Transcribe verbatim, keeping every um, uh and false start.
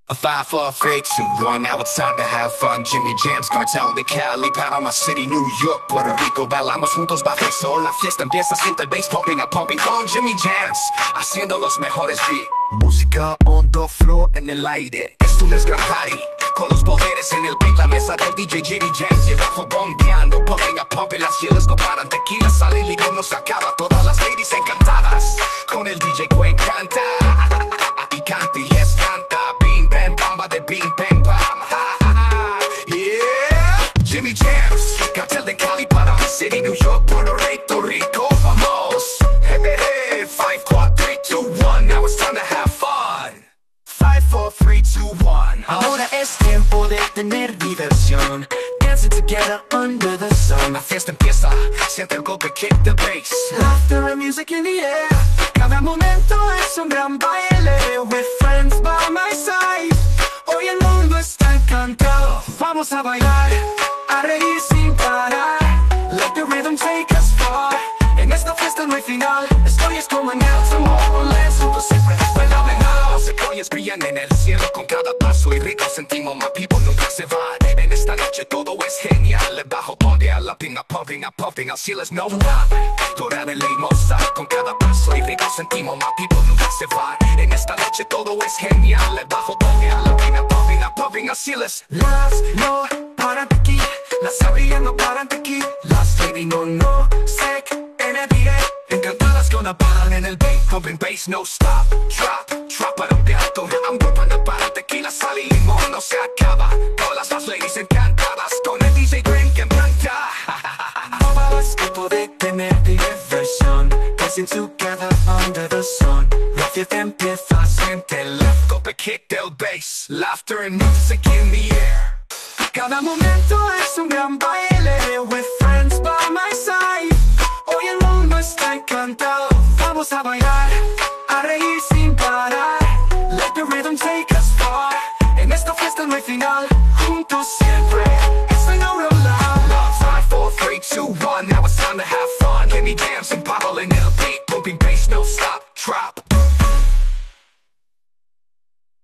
A five, four, three, two, one. Now it's time to have fun. Jimmy Jams, Cartel de Cali, Panama City, New York, Puerto Rico. Bailamos juntos bajo el sol. La fiesta empieza, siente el bass pumping, a pumping con Jimmy Jams, haciendo los mejores beats. Música on the floor en el aire. Es un gran party con los poderes en el beat. La mesa del D J Jimmy Jams lleva bombeando, pumping, a pumping. Las chicas no paran, tequila sale y no se acaba. Todas las ladies encantadas con el D J que encanta. Y canta y es canta. De Bing Bang Bam, yeah. Jimmy Jams, Cartel de Cali, Panama City, New York, Puerto Rico, vamos. Hey, hey, hey, five, four, three, two, one. Now it's time to have fun. Five, four, three, two, one. Ahora es tiempo de tener diversión. Dancing together under the sun. La fiesta empieza, siente el golpe, kick the bass. Laughter and music in the air. Cada momento es un gran baile. With friends by my side. Hoy el mundo está encantado. Vamos a bailar, a reír sin parar. Let the rhythm take us far. En esta fiesta no hay final. Estoy es como en el Tomorrowland. Juntos siempre fenomenal. Secuoyas brillan en el cielo con cada paso y rico sentimos. My people nunca se van. En esta noche todo es genial. El bajo pone a la pinga, pumping, a pumping. Al cielo es no stop. Dorada y limosa con cada paso y rico sentimos. My people nunca se van. En esta noche todo es genial. El bajo pone a la pinga, pumping, a pumping. Al cielo es las no paran de aquí. Las abrillas no paran de aquí. Las lady no no se en el beat. Encantadas con la paran en el beat. Pumping bass no stop. Drop, drop para un de alto. I'm bumping para tequila, sal y limón. No se acaba. Todas las ladies encantadas con el D J Green que encanta. Ahora es tiempo de tener diversión. Dancing together under the sun. La fiesta empieza, siente el golpe, kick del bass. Laughter and music in the air. Cada momento es un gran baile. With friends by my side. Hoy el mundo está encantado. Vamos a bailar, a reír sin parar. Let the rhythm take us far. En esta fiesta no hay final. Juntos siempre es fenomenal. Love, five, four, three, two, one. Now it's time to have fun. Jimmy Jams and